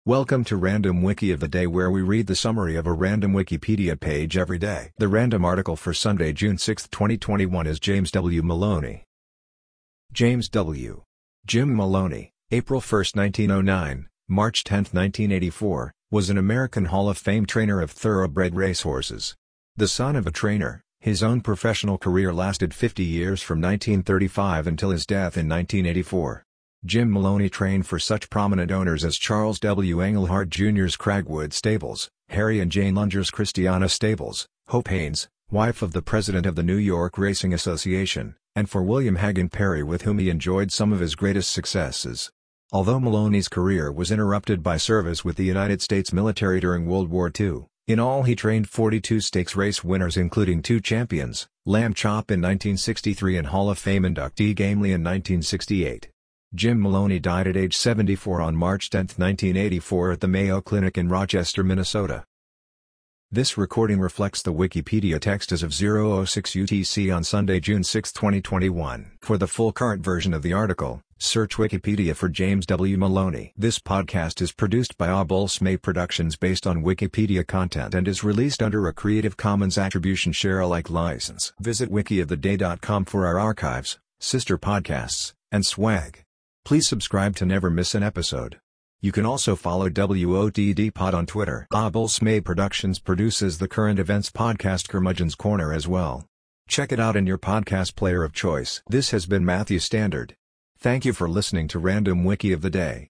Welcome to Random Wiki of the Day, where we read the summary of a random Wikipedia page every day. The random article for Sunday, June 6, 2021 is James W. Maloney. James W. Jim Maloney, April 1, 1909, March 10, 1984, was an American Hall of Fame trainer of thoroughbred racehorses. The son of a trainer, his own professional career lasted 50 years from 1935 until his death in 1984. Jim Maloney trained for such prominent owners as Charles W. Engelhart Jr.'s Cragwood Stables, Harry and Jane Lunger's Christiana Stables, Hope Haynes, wife of the president of the New York Racing Association, and for William Hagan Perry, with whom he enjoyed some of his greatest successes. Although Maloney's career was interrupted by service with the United States military during World War II, in all he trained 42 stakes race winners, including 2 champions, Lamb Chop in 1963 and Hall of Fame inductee Gamely in 1968. Jim Maloney died at age 74 on March 10, 1984 at the Mayo Clinic in Rochester, Minnesota. This recording reflects the Wikipedia text as of 0:06 UTC on Sunday, June 6, 2021. For the full current version of the article, search Wikipedia for James W. Maloney. This podcast is produced by Abulsme Productions based on Wikipedia content and is released under a Creative Commons Attribution Share-alike license. Visit wikioftheday.com for our archives, sister podcasts, and swag. Please subscribe to never miss an episode. You can also follow WOTD Pod on Twitter. Abulsme Productions produces the current events podcast Curmudgeon's Corner as well. Check it out in your podcast player of choice. This has been Matthew Standard. Thank you for listening to Random Wiki of the Day.